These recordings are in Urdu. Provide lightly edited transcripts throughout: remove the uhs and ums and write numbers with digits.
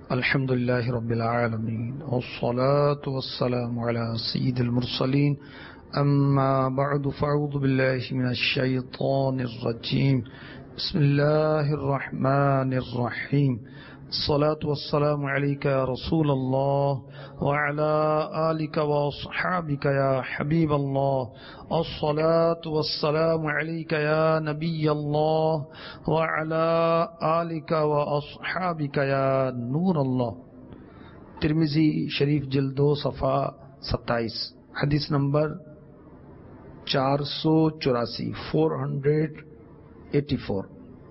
الحمد لله رب العالمين والصلاة والسلام على سيد المرسلين أما بعد فأعوذ بالله من الشيطان الرجيم بسم الله الرحمن الرحيم الصلاة والسلام عليك يا رسول الله وعلى آلك وأصحابك يا حبيب الله الصلاة والسلام عليك يا نبي الله وعلى آلك وأصحابك يا نور الله. ترمذی شریف جلد 2 صفحہ 27 حدیث نمبر 484 484.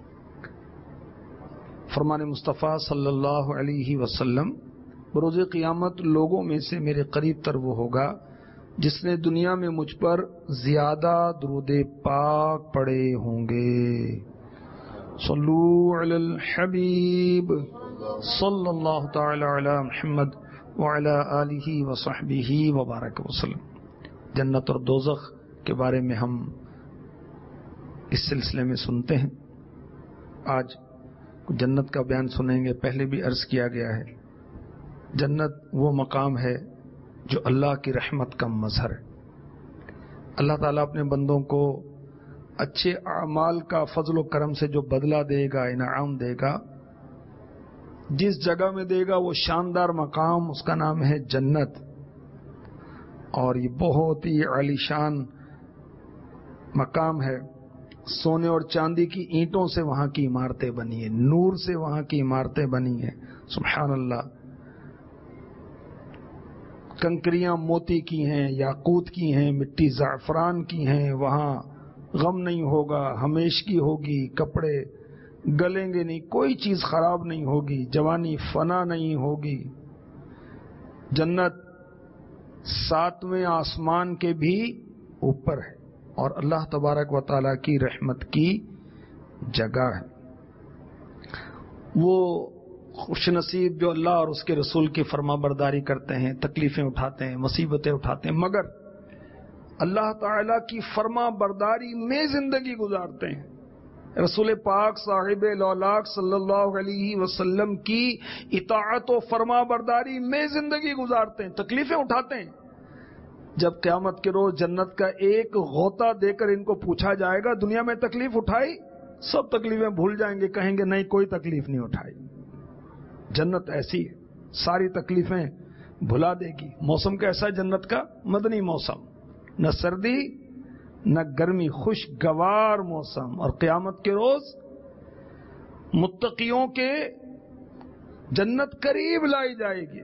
فرمان مصطفیٰ صلی اللہ علیہ وسلم، بروز قیامت لوگوں میں سے میرے قریب تر وہ ہوگا جس نے دنیا میں مجھ پر زیادہ درود پاک پڑے ہوں گے. صلو علی الحبیب صلی اللہ تعالی علی محمد وعلی آلہ وصحبہ وبارک وسلم. جنت اور دوزخ کے بارے میں ہم اس سلسلے میں سنتے ہیں. آج جنت کا بیان سنیں گے. پہلے بھی عرض کیا گیا ہے، جنت وہ مقام ہے جو اللہ کی رحمت کا مظہر ہے. اللہ تعالیٰ اپنے بندوں کو اچھے اعمال کا فضل و کرم سے جو بدلہ دے گا، انعام دے گا، جس جگہ میں دے گا وہ شاندار مقام، اس کا نام ہے جنت. اور یہ بہت ہی عالیشان مقام ہے. سونے اور چاندی کی اینٹوں سے وہاں کی عمارتیں بنی ہیں، نور سے وہاں کی عمارتیں بنی ہیں. سبحان اللہ. کنکریاں موتی کی ہیں، یاقوت کی ہیں، مٹی زعفران کی ہیں. وہاں غم نہیں ہوگا، ہمیشگی ہوگی، کپڑے گلیں گے نہیں، کوئی چیز خراب نہیں ہوگی، جوانی فنا نہیں ہوگی. جنت 7ویں آسمان کے بھی اوپر ہے اور اللہ تبارک و تعالیٰ کی رحمت کی جگہ ہے. وہ خوش نصیب جو اللہ اور اس کے رسول کی فرما برداری کرتے ہیں، تکلیفیں اٹھاتے ہیں، مصیبتیں اٹھاتے ہیں، مگر اللہ تعالیٰ کی فرما برداری میں زندگی گزارتے ہیں. رسول پاک صاحب لولاک صلی اللہ علیہ وسلم کی اطاعت و فرما برداری میں زندگی گزارتے ہیں، تکلیفیں اٹھاتے ہیں. جب قیامت کے روز جنت کا ایک غوطہ دے کر ان کو پوچھا جائے گا دنیا میں تکلیف اٹھائی، سب تکلیفیں بھول جائیں گے، کہیں گے نہیں کوئی تکلیف نہیں اٹھائی. جنت ایسی ہے، ساری تکلیفیں بھلا دے گی. موسم کیسا جنت کا؟ مدنی موسم، نہ سردی نہ گرمی، خوشگوار موسم. اور قیامت کے روز متقیوں کے جنت قریب لائی جائے گی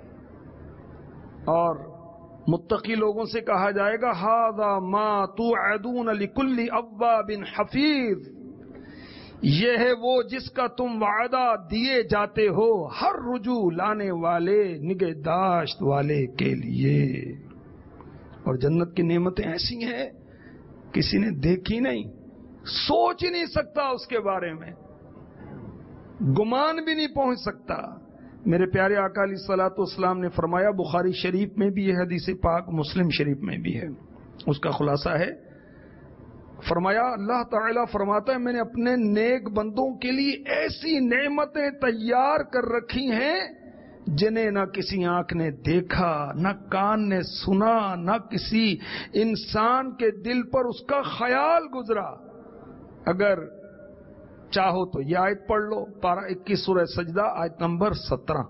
اور متقی لوگوں سے کہا جائے گا ھذا ما توعدون لکل اواب حفیظ، یہ ہے وہ جس کا تم وعدہ دیے جاتے ہو ہر رجوع لانے والے، نگہداشت والے کے لیے. اور جنت کی نعمتیں ایسی ہیں کسی نے دیکھی نہیں، سوچ ہی نہیں سکتا اس کے بارے میں، گمان بھی نہیں پہنچ سکتا. میرے پیارے آقا علیہ الصلوۃ والسلام نے فرمایا، بخاری شریف میں بھی یہ حدیث پاک، مسلم شریف میں بھی ہے، اس کا خلاصہ ہے، فرمایا اللہ تعالیٰ فرماتا ہے میں نے اپنے نیک بندوں کے لیے ایسی نعمتیں تیار کر رکھی ہیں جنہیں نہ کسی آنکھ نے دیکھا، نہ کان نے سنا، نہ کسی انسان کے دل پر اس کا خیال گزرا. اگر چاہو تو یہ آیت پڑھ لو، پارہ 21 سورہ سجدہ آیت نمبر 17.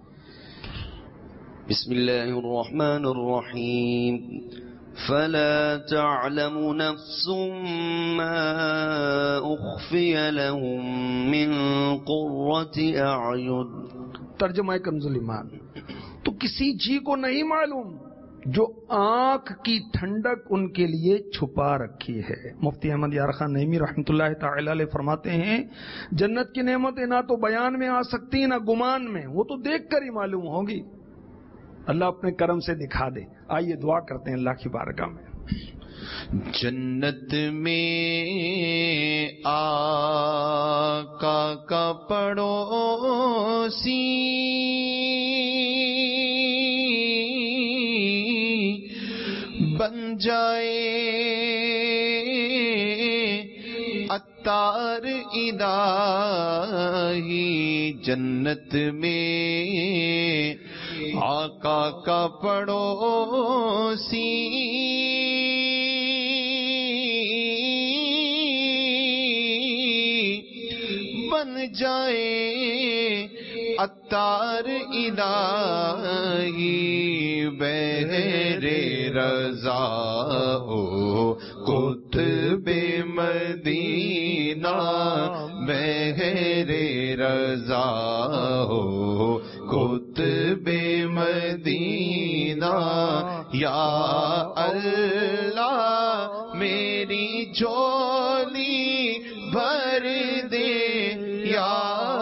بسم اللہ الرحمن الرحیم. فلا تعلم نفس ما اخفی لهم من قرۃ اعین. ترجمہ کنز ایمان. تو کسی جی کو نہیں معلوم جو آنکھ کی ٹھنڈک ان کے لیے چھپا رکھی ہے. مفتی احمد یار خان نعیمی رحمۃ اللہ تعالی علیہ فرماتے ہیں جنت کی نعمتیں نہ تو بیان میں آ سکتی نہ گمان میں، وہ تو دیکھ کر ہی معلوم ہوگی. اللہ اپنے کرم سے دکھا دے. آئیے دعا کرتے ہیں اللہ کی بارگاہ میں. جنت میں آقا کا پڑوسی بن جائے عطار الہی جنت میں آقا کا پڑوسی بن جائے عطار الہی بہر رضا ہو قطب مدینہ بہر رضا ہو قطب مدینہ یا اللہ میری جھولی بھر دے یا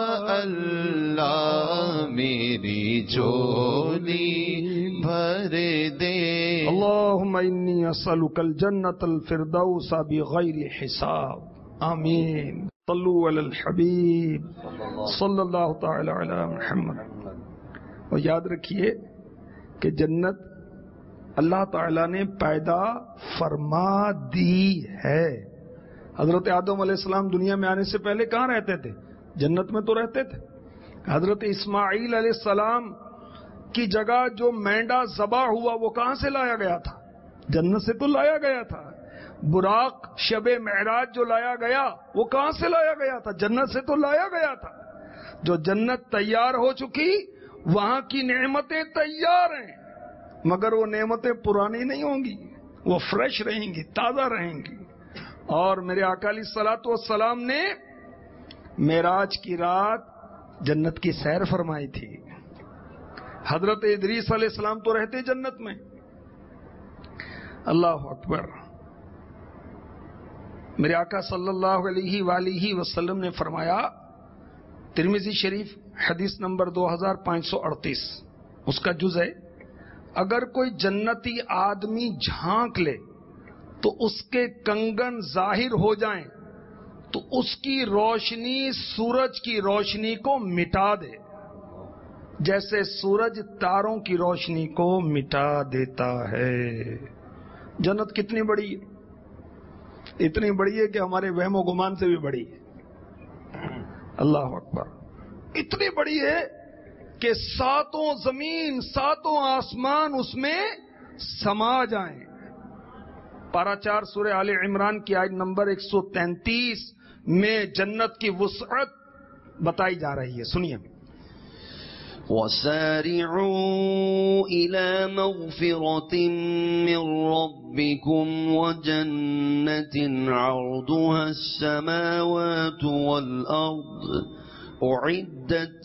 اللہ میری جھولی بھر دے اللهم انی اسألک الجنة الفردوس بغیر حساب آمین صلو علی الحبیب صلی اللہ تعالی علی محمد. اور یاد رکھیے کہ جنت اللہ تعالیٰ نے پیدا فرما دی ہے. حضرت آدم علیہ السلام دنیا میں آنے سے پہلے کہاں رہتے تھے؟ جنت میں تو رہتے تھے. حضرت اسماعیل علیہ السلام کی جگہ جو مینڈا ذبح ہوا وہ کہاں سے لایا گیا تھا؟ جنت سے تو لایا گیا تھا. براق شب معراج جو لایا گیا وہ کہاں سے لایا گیا تھا؟ جنت سے تو لایا گیا تھا. جو جنت تیار ہو چکی وہاں کی نعمتیں تیار ہیں مگر وہ نعمتیں پرانی نہیں ہوں گی، وہ فریش رہیں گی، تازہ رہیں گی. اور میرے آقا علیہ الصلوۃ والسلام نے معراج کی رات جنت کی سیر فرمائی تھی. حضرت ادریس علیہ السلام تو رہتے جنت میں. اللہ اکبر. میرے آقا صلی اللہ علیہ وآلہ وسلم نے فرمایا، ترمذی شریف حدیث نمبر 2538 اس کا جز ہے، اگر کوئی جنتی آدمی جھانک لے تو اس کے کنگن ظاہر ہو جائیں تو اس کی روشنی سورج کی روشنی کو مٹا دے جیسے سورج تاروں کی روشنی کو مٹا دیتا ہے. جنت کتنی بڑی ہے؟ اتنی بڑی ہے کہ ہمارے وہم و گمان سے بھی بڑی ہے. اللہ اکبر. اتنی بڑی ہے کہ ساتوں زمین ساتوں آسمان اس میں سما جائیں. پارہ 4 سورہ آل عمران کی آیت نمبر 133 میں جنت کی وسعت بتائی جا رہی ہے. سنیے. وَسَارِعُوا إِلَى مَغْفِرَةٍ مِّن رَّبِّكُمْ وَجَنَّةٍ عَرْضُهَا السَّمَاوَاتُ وَالْأَرْضُ أُعِدَّتْ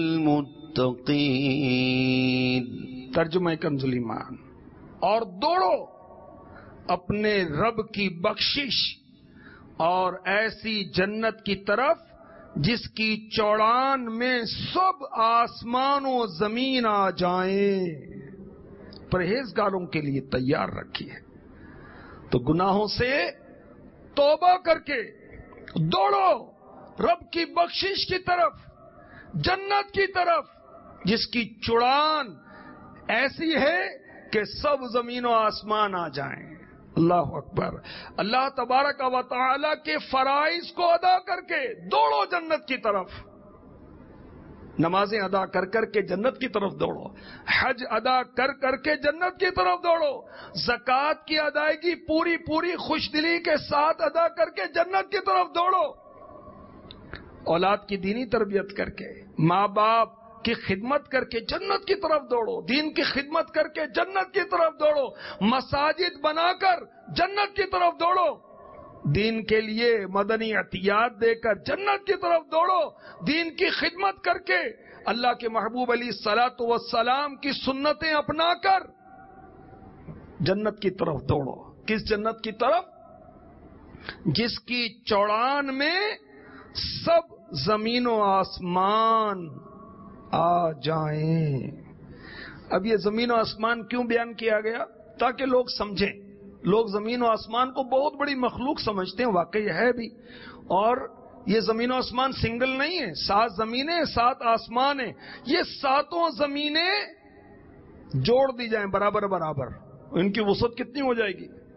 لِلْمُتَّقِينَ. ترجمہ کنز ایمان. اور دوڑو اپنے رب کی بخشش اور ایسی جنت کی طرف جس کی چوڑان میں سب آسمان و زمین آ جائیں، پرہیزگاروں کے لیے تیار رکھی ہے. تو گناہوں سے توبہ کر کے دوڑو رب کی بخشش کی طرف، جنت کی طرف جس کی چوڑان ایسی ہے کہ سب زمین و آسمان آ جائیں. اللہ اکبر. اللہ تبارک و تعالی کے فرائض کو ادا کر کے دوڑو جنت کی طرف. نمازیں ادا کر کر کے جنت کی طرف دوڑو، حج ادا کر کر کے جنت کی طرف دوڑو، زکوٰۃ کی ادائیگی پوری پوری خوش دلی کے ساتھ ادا کر کے جنت کی طرف دوڑو، اولاد کی دینی تربیت کر کے، ماں باپ کی خدمت کر کے جنت کی طرف دوڑو، دین کی خدمت کر کے جنت کی طرف دوڑو، مساجد بنا کر جنت کی طرف دوڑو، دین کے لیے مدنی عطیات دے کر جنت کی طرف دوڑو، دین کی خدمت کر کے اللہ کے محبوب علیہ الصلوۃ والسلام کی سنتیں اپنا کر جنت کی طرف دوڑو. کس جنت کی طرف؟ جس کی چوڑان میں سب زمین و آسمان آ جائیں. اب یہ زمین و آسمان کیوں بیان کیا گیا؟ تاکہ لوگ سمجھیں. لوگ زمین و آسمان کو بہت بڑی مخلوق سمجھتے ہیں، واقعی ہے بھی. اور یہ زمین و آسمان سنگل نہیں ہے، 7 زمینیں 7 آسمان ہیں. یہ 7 زمینیں جوڑ دی جائیں برابر برابر، ان کی وسعت کتنی ہو جائے گی؟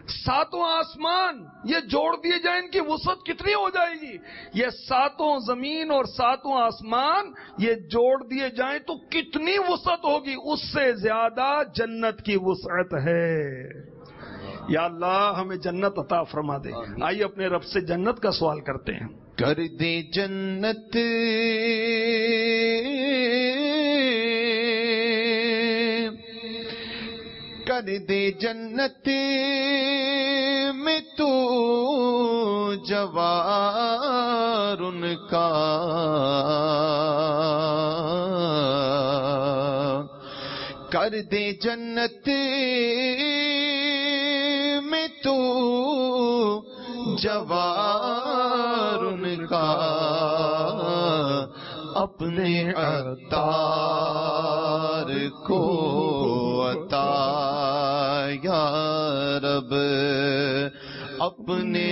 ساتوں آسمان یہ جوڑ دیے جائیں، ان کی وسعت کتنی ہو جائے گی؟ یہ ساتوں زمین اور ساتوں آسمان یہ جوڑ دیے جائیں تو کتنی وسعت ہوگی؟ اس سے زیادہ جنت کی وسعت ہے۔ یا اللہ ہمیں جنت عطا فرما دے۔ آئیے اپنے رب سے جنت کا سوال کرتے ہیں۔ کر دے جنت کر دے جنت میں تو جوار ان کا، کر دے جنت میں تو جوار ان کا، اپنے عطار کو عطا یا رب، اپنے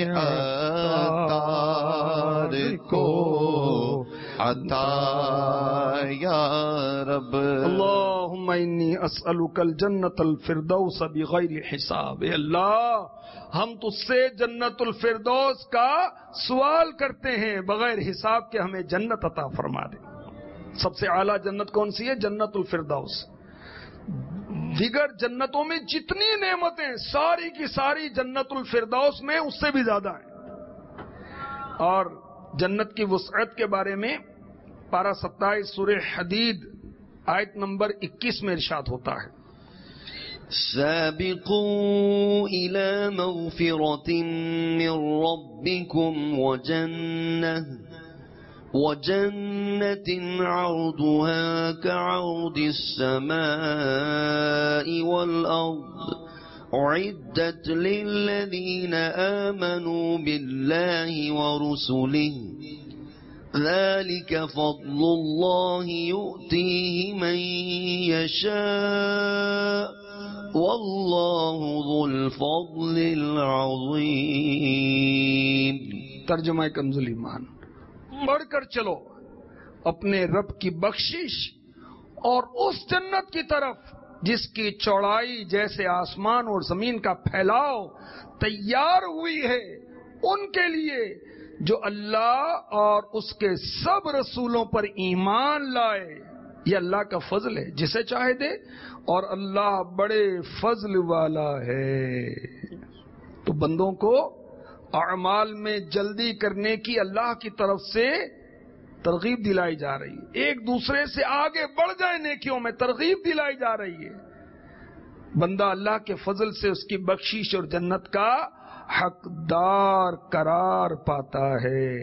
عطار کو عطا یا رب۔ اللہم انی اسألک الجنت الفردوس بغیر حساب۔ اے اللہ ہم تجھ سے جنت الفردوس کا سوال کرتے ہیں بغیر حساب کے، ہمیں جنت عطا فرما دے۔ سب سے اعلیٰ جنت کون سی ہے؟ جنت الفردوس۔ دیگر جنتوں میں جتنی نعمتیں ساری کی ساری جنت الفردوس میں اس سے بھی زیادہ ہیں۔ اور جنت کی وسعت کے بارے میں پارہ 27 سورہ حدید آیت نمبر 21 میں ارشاد ہوتا ہے، سابقوا إلى مغفرة من ربكم وجنة عرضها كعرض السماء والأرض أعدت للذين آمنوا بالله ورسله ذلك فضل الله يؤتيه من يشاء والله ذو الفضل العظيم۔ ترجمہ کنز ایمان، بڑھ کر چلو اپنے رب کی بخشش اور اس جنت کی طرف جس کی چوڑائی جیسے آسمان اور زمین کا پھیلاؤ تیار ہوئی ہے ان کے لیے جو اللہ اور اس کے سب رسولوں پر ایمان لائے۔ یہ اللہ کا فضل ہے، جسے چاہے دے، اور اللہ بڑے فضل والا ہے۔ تو بندوں کو اعمال میں جلدی کرنے کی اللہ کی طرف سے ترغیب دلائی جا رہی ہے، ایک دوسرے سے آگے بڑھ جائے نیکیوں میں ترغیب دلائی جا رہی ہے۔ بندہ اللہ کے فضل سے اس کی بخشش اور جنت کا حقدار قرار پاتا ہے۔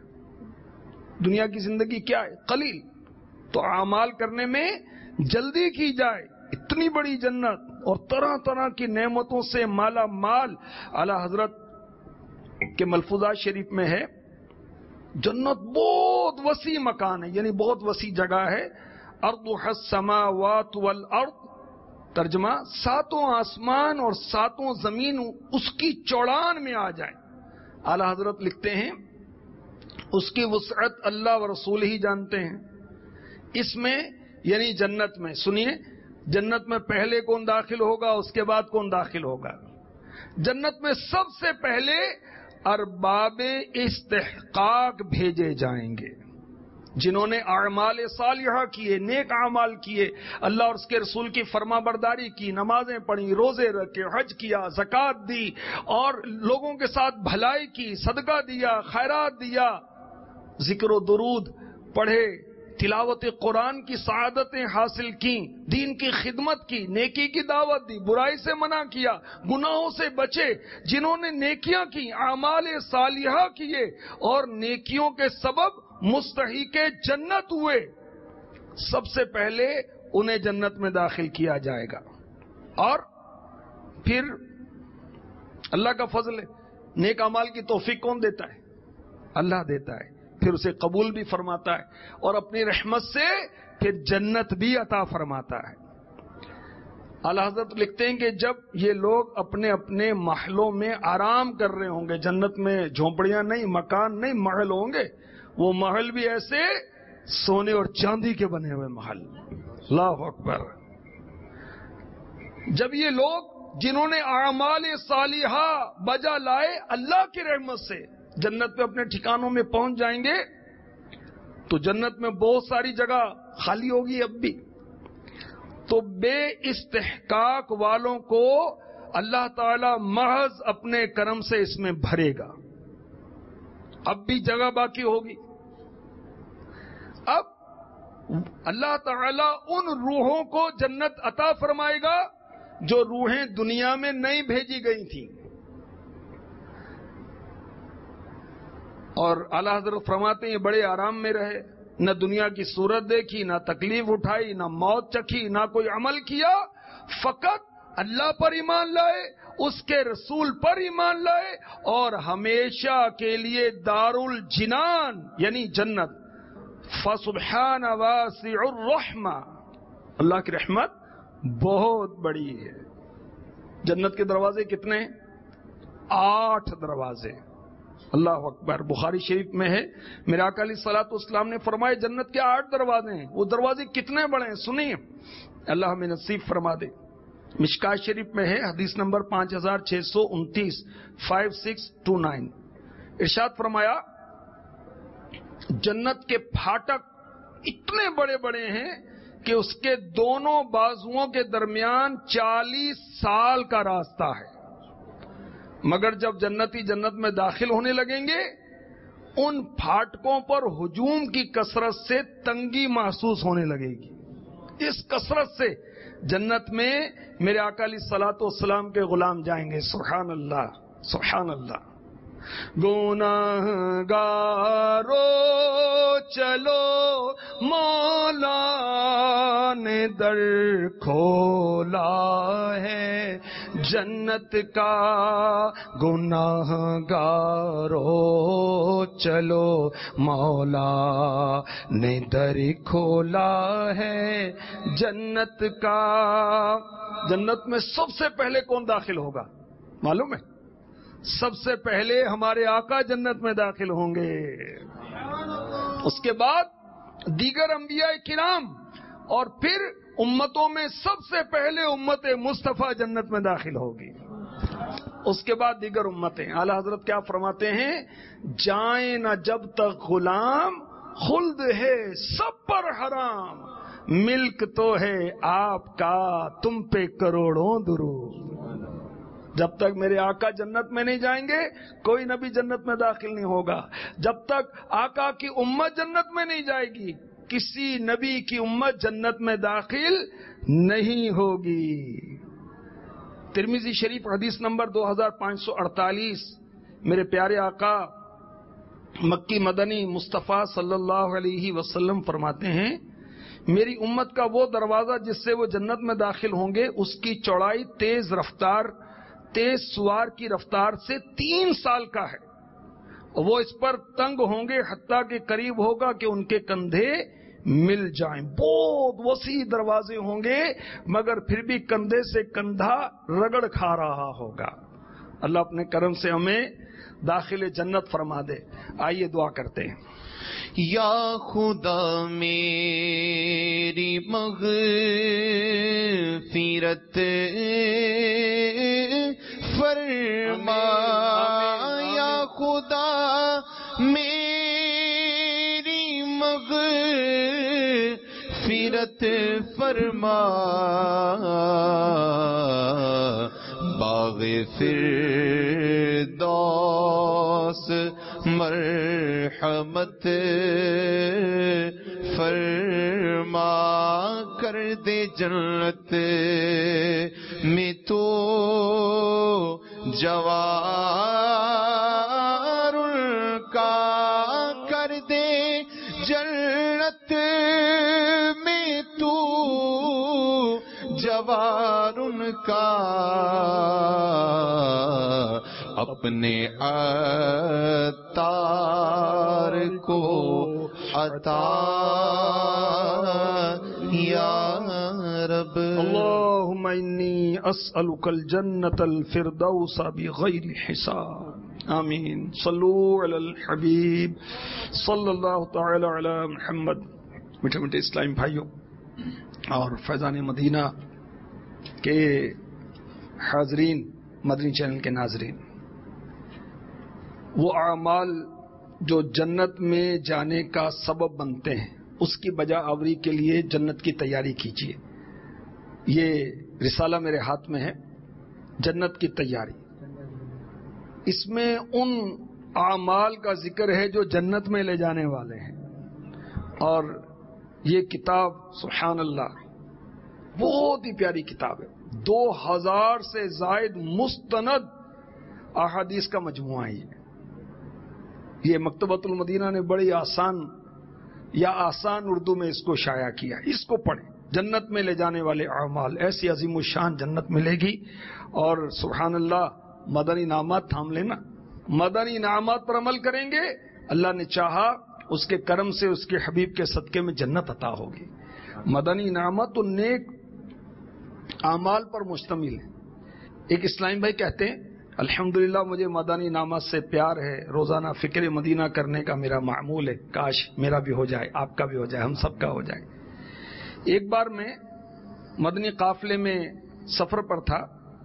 دنیا کی زندگی کیا ہے؟ قلیل، تو اعمال کرنے میں جلدی کی جائے۔ اتنی بڑی جنت اور طرح طرح کی نعمتوں سے مالا مال۔ اعلیٰ حضرت کے ملفوظات شریف میں ہے جنت بہت وسیع مکان ہے، یعنی بہت وسیع جگہ ہے۔ ارضها السماوات والارض، ترجمہ ساتوں آسمان اور ساتوں زمین اس کی چوڑان میں آ جائیں۔ اعلیٰ حضرت لکھتے ہیں اس کی وسعت اللہ و رسول ہی جانتے ہیں۔ اس میں یعنی جنت میں، سنیے، جنت میں پہلے کون داخل ہوگا، اس کے بعد کون داخل ہوگا؟ جنت میں سب سے پہلے ارباب استحقاق بھیجے جائیں گے، جنہوں نے اعمال صالحہ کیے، نیک اعمال کیے، اللہ اور اس کے رسول کی فرما برداری کی، نمازیں پڑھی، روزے رکھے، حج کیا، زکوٰۃ دی اور لوگوں کے ساتھ بھلائی کی، صدقہ دیا، خیرات دیا، ذکر و درود پڑھے، تلاوت قرآن کی سعادتیں حاصل کی، دین کی خدمت کی، نیکی کی دعوت دی، برائی سے منع کیا، گناہوں سے بچے۔ جنہوں نے نیکیاں کی، اعمال صالحہ کیے اور نیکیوں کے سبب مستحق جنت ہوئے، سب سے پہلے انہیں جنت میں داخل کیا جائے گا۔ اور پھر اللہ کا فضل ہے، نیک اعمال کی توفیق کون دیتا ہے؟ اللہ دیتا ہے، پھر اسے قبول بھی فرماتا ہے اور اپنی رحمت سے پھر جنت بھی عطا فرماتا ہے۔ اعلیٰ حضرت لکھتے ہیں کہ جب یہ لوگ اپنے اپنے محلوں میں آرام کر رہے ہوں گے، جنت میں جھونپڑیاں نہیں، مکان نہیں، محل ہوں گے، وہ محل بھی ایسے سونے اور چاندی کے بنے ہوئے محل۔ اللہ اکبر۔ جب یہ لوگ جنہوں نے اعمال صالحہ بجا لائے اللہ کی رحمت سے جنت میں اپنے ٹھکانوں میں پہنچ جائیں گے. تو جنت میں بہت ساری جگہ خالی ہوگی اب بھی. تو بے استحقاق والوں کو اللہ تعالی محض اپنے کرم سے اس میں بھرے گا. اب بھی جگہ باقی ہوگی. اب اللہ تعالی ان روحوں کو جنت عطا فرمائے گا جو روحیں دنیا میں نہیں بھیجی گئی تھیں. اور اعلی حضرت فرماتے ہیں یہ بڑے آرام میں رہے, نہ دنیا کی صورت دیکھی, نہ تکلیف اٹھائی, نہ موت چکھی, نہ کوئی عمل کیا, فقط اللہ پر ایمان لائے, اس کے رسول پر ایمان لائے, اور ہمیشہ کے لیے دار الجنان یعنی جنت. فسبحان واسع الرحمہ, اللہ کی رحمت بہت بڑی ہے. جنت کے دروازے کتنے ہیں؟ 8 دروازے. اللہ اکبر. بخاری شریف میں ہے, میرے آقا علیہ الصلوۃ والسلام نے فرمایا جنت کے 8 دروازے ہیں. وہ دروازے کتنے بڑے ہیں سنیے, اللہ ہمیں نصیب فرما دے. مشکات شریف میں ہے, حدیث نمبر 5629 5629. ارشاد فرمایا جنت کے پھاٹک اتنے بڑے بڑے ہیں کہ اس کے دونوں بازوؤں کے درمیان 40 سال کا راستہ ہے. مگر جب جنتی جنت میں داخل ہونے لگیں گے ان پھاٹکوں پر ہجوم کی کثرت سے تنگی محسوس ہونے لگے گی. اس کثرت سے جنت میں میرے آقا علیہ الصلوۃ والسلام کے غلام جائیں گے. سبحان اللہ سبحان اللہ. گناہگارو چلو مولا نے در کھولا ہے جنت کا. گناہگارو چلو مولا نے در کھولا ہے جنت کا. جنت میں سب سے پہلے کون داخل ہوگا معلوم ہے؟ سب سے پہلے ہمارے آقا جنت میں داخل ہوں گے. اس کے بعد دیگر انبیاء کرام, اور پھر امتوں میں سب سے پہلے امت مصطفیٰ جنت میں داخل ہوگی. اس کے بعد دیگر امتیں. اعلی حضرت کیا فرماتے ہیں, جائیں نہ جب تک غلام خلد ہے سب پر حرام, ملک تو ہے آپ کا تم پہ کروڑوں درود. جب تک میرے آقا جنت میں نہیں جائیں گے کوئی نبی جنت میں داخل نہیں ہوگا. جب تک آقا کی امت جنت میں نہیں جائے گی کسی نبی کی امت جنت میں داخل نہیں ہوگی. ترمذی شریف حدیث نمبر 2548. میرے پیارے آقا مکی مدنی مصطفیٰ صلی اللہ علیہ وسلم فرماتے ہیں میری امت کا وہ دروازہ جس سے وہ جنت میں داخل ہوں گے اس کی چوڑائی تیز سوار کی رفتار سے 3 سال کا ہے. وہ اس پر تنگ ہوں گے حتیٰ کہ قریب ہوگا کہ ان کے کندھے مل جائیں. بہت وسیع دروازے ہوں گے مگر پھر بھی کندھے سے کندھا رگڑ کھا رہا ہوگا. اللہ اپنے کرم سے ہمیں داخل جنت فرما دے. آئیے دعا کرتے ہیں. یا خدا میری مغفرت فرما, یا خدا میری مغفرت فرما, باغ فردوس مرحمت فرما, کر دے جنت میں تو جوار کا, کر دے جنت میں تو جوار کا, اپنے عطار کو عطا یا رب. اللهم انی اسألک الجنة الفردوس بغیر حساب. آمین. صلو علی الحبیب صلی اللہ تعالی علی محمد. میٹھے میٹھے اسلامی بھائیوں اور فیضان مدینہ کے حاضرین، مدنی چینل کے ناظرین، وہ اعمال جو جنت میں جانے کا سبب بنتے ہیں اس کی بجا آوری کے لیے جنت کی تیاری کیجیے. یہ رسالہ میرے ہاتھ میں ہے، جنت کی تیاری. اس میں ان اعمال کا ذکر ہے جو جنت میں لے جانے والے ہیں. اور یہ کتاب سبحان اللہ بہت ہی پیاری کتاب ہے. 2000 سے زائد مستند احادیث کا مجموعہ ہے. یہ مکتبۃ المدینہ نے بڑی آسان اردو میں اس کو شائع کیا. اس کو پڑھیں. جنت میں لے جانے والے اعمال، ایسی عظیم الشان جنت ملے گی. اور سبحان اللہ مدنی انعامات تھام لینا، مدنی انعامات پر عمل کریں گے، اللہ نے چاہا اس کے کرم سے اس کے حبیب کے صدقے میں جنت عطا ہوگی. مدنی انعامات تو نیک اعمال پر مشتمل ہے. ایک اسلام بھائی کہتے ہیں الحمدللہ مجھے مدنی انعامات سے پیار ہے، روزانہ فکر مدینہ کرنے کا میرا معمول ہے، کاش میرا بھی ہو جائے، آپ کا بھی ہو جائے، ہم سب کا ہو جائے. ایک بار میں مدنی قافلے میں سفر پر تھا.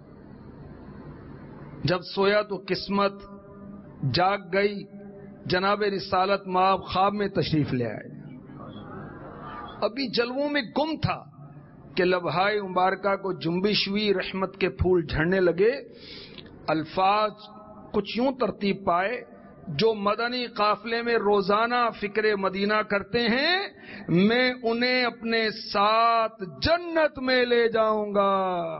جب سویا تو قسمت جاگ گئی، جناب رسالت مآب خواب میں تشریف لے آئے. ابھی جلووں میں گم تھا کہ لبہائے مبارکہ کو جنبش ہوئی، رحمت کے پھول جھڑنے لگے. الفاظ کچھ یوں ترتیب پائے، جو مدنی قافلے میں روزانہ فکر مدینہ کرتے ہیں میں انہیں اپنے ساتھ جنت میں لے جاؤں گا.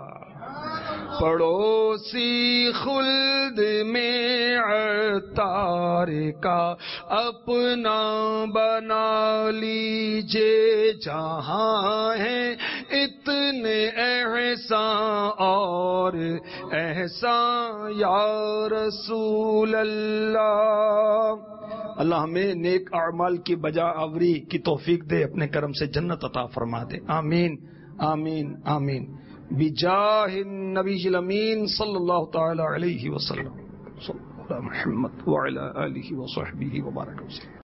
پڑوسی خلد میں عطار کا اپنا بنا لیجے، جہاں ہیں اتنے احسان اور احسان یا رسول اللہ. اللہ ہمیں نیک اعمال کی بجا آوری کی توفیق دے، اپنے کرم سے جنت عطا فرما دے. آمین آمین آمین. بجاہ النبی الامین صلی اللہ تعالی علیہ وسلم. صلی اللہ محمد وعلی آلہ وصحبہ وبارک وسلم.